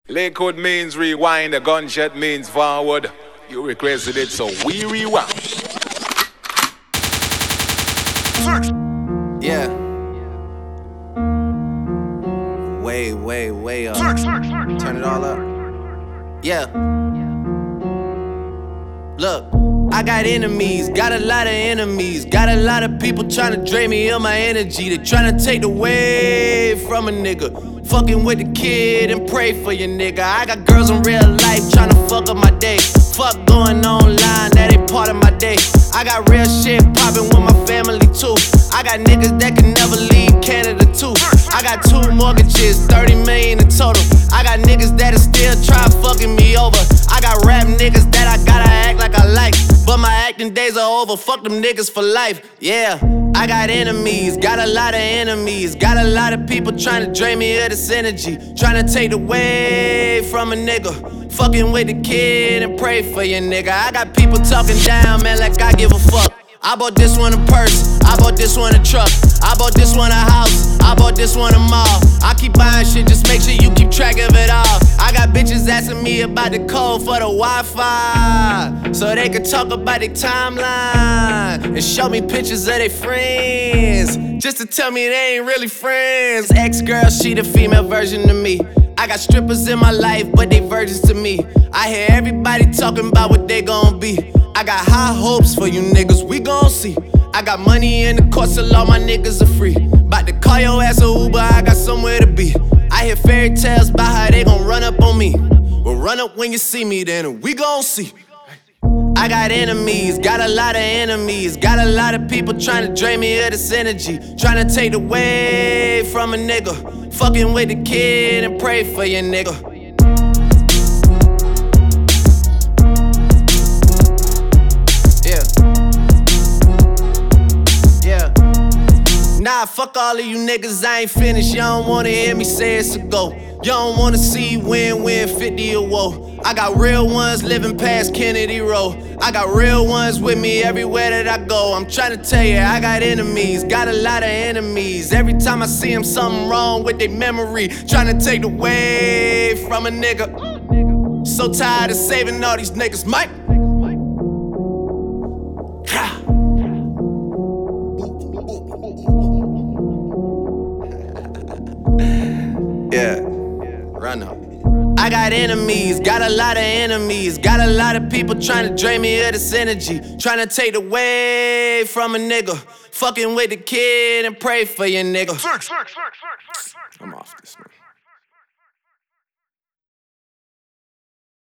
Lakewood means rewind, a gunshot means forward. You requested it, so we rewind. Yeah. Way up. Turn it all up. Yeah. Look, I got enemies, got a lot of enemies. Got a lot of people tryna drain me of my energy. They tryna take away from a nigga. Fucking with the kid and pray for your nigga. I got girls in real life tryna fuck up my day. Fuck going online, that ain't part of my day. I got real shit poppin' with my family too. I got niggas that can never leave Canada too. I got 2 mortgages, 30 million in total. I got niggas that'll still try fucking me over. I got rap niggas that I gotta act like I like, but my acting days are over, fuck them niggas for life. Yeah, I got enemies, got a lot of enemies. Got a lot of people tryna drain me of this energy, tryna take away from a nigga. Fucking with the kid and pray for your nigga. I got people talking down, man, like I give a fuck. I bought this one a purse, I bought this one a truck, I bought this one a house, I bought this one a mall. I keep buying shit, just make sure you keep track of it all. I got bitches asking me about the code for the Wi-Fi, so they can talk about their timeline and show me pictures of their friends, just to tell me they ain't really friends. Ex-girl, she the female version of me. I got strippers in my life, but they virgins to me. I hear everybody talking about what they gon' be. I got high hopes for you niggas, we gon' see. I got money in the court, so all my niggas are free. Bout to call your ass a Uber, I got somewhere to be. I hear fairy tales about how they gon' run up on me. Well, run up when you see me, then we gon' see. I got enemies, got a lot of enemies. Got a lot of people tryna drain me of this energy, tryna take away from a nigga. Fucking with the kid and pray for your nigga. Nah, fuck all of you niggas, I ain't finished. Y'all don't wanna hear me say it's a go. Y'all don't wanna see win 50 or woe. I got real ones living past Kennedy Road. I got real ones with me everywhere that I go. I'm tryna tell you, I got enemies, got a lot of enemies. Every time I see them, something wrong with their memory, tryna take away from a nigga. So tired of saving all these niggas, Mike. Yeah, run up. I got enemies, got a lot of enemies. Got a lot of people tryna drain me of this energy, tryna take away from a nigga. Fucking with the kid and pray for your nigga. I'm off this, man.